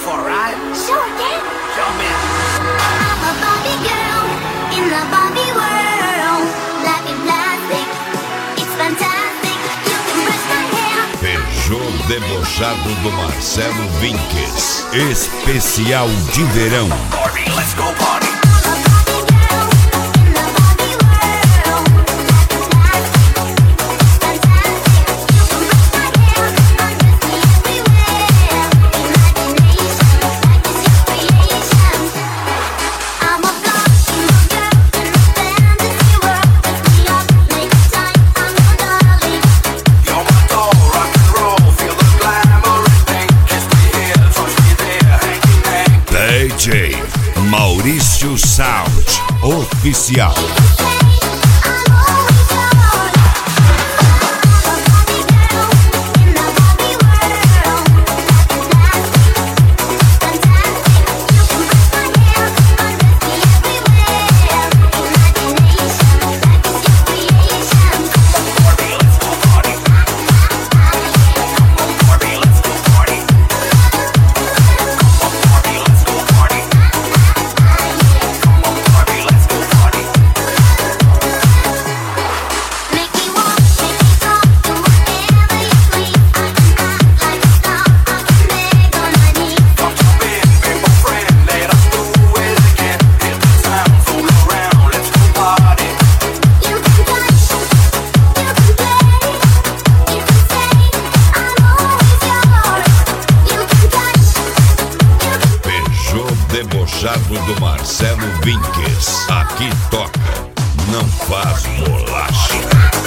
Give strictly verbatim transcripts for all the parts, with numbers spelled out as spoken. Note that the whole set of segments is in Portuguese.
for a ride? Sure can. Jump in. I'm a Barbie girl in the Barbie world. Life in plastic, it's fantastic. You can brush my hair. Peugeot debochado do Marcelo Vinques. Especial de verão. Barbie, let's go party. D J Maurício Sound Oficial. Debochado do Marcelo Vinques. Aqui toca, não faz bolacha.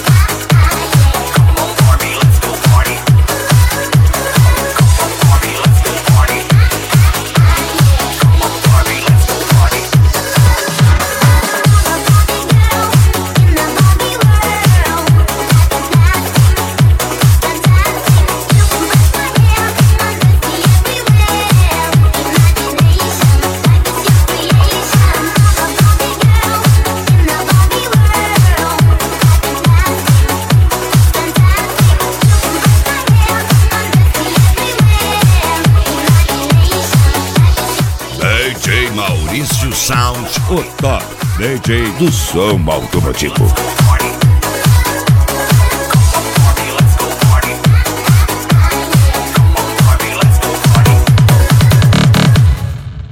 D J Maurício Sound, o top D J do som automotivo.